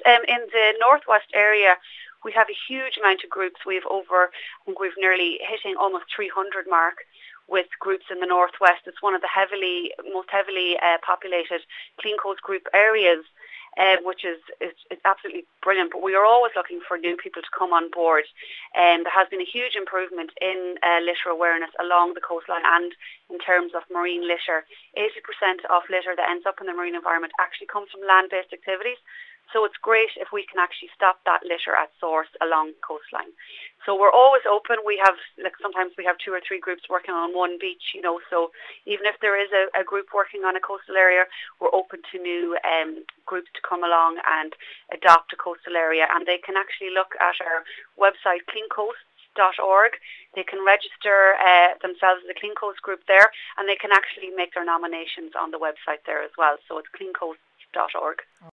in the northwest area, we have a huge amount of groups. We've we've nearly hitting almost 300 mark with groups in the northwest. It's one of the most heavily populated Clean Coast group areas, which is it's absolutely brilliant. But we are always looking for new people to come on board. And there has been a huge improvement in litter awareness along the coastline and in terms of marine litter. 80% of litter that ends up in the marine environment actually comes from land-based activities. So it's great if we can actually stop that litter at source along the coastline. So we're always open. We have, sometimes we have 2 or 3 groups working on one beach, so even if there is a group working on a coastal area, we're open to new groups to come along and adopt a coastal area. And they can actually look at our website, cleancoasts.org. They can register themselves as a Clean Coast group there, and they can actually make their nominations on the website there as well. So it's cleancoasts.org.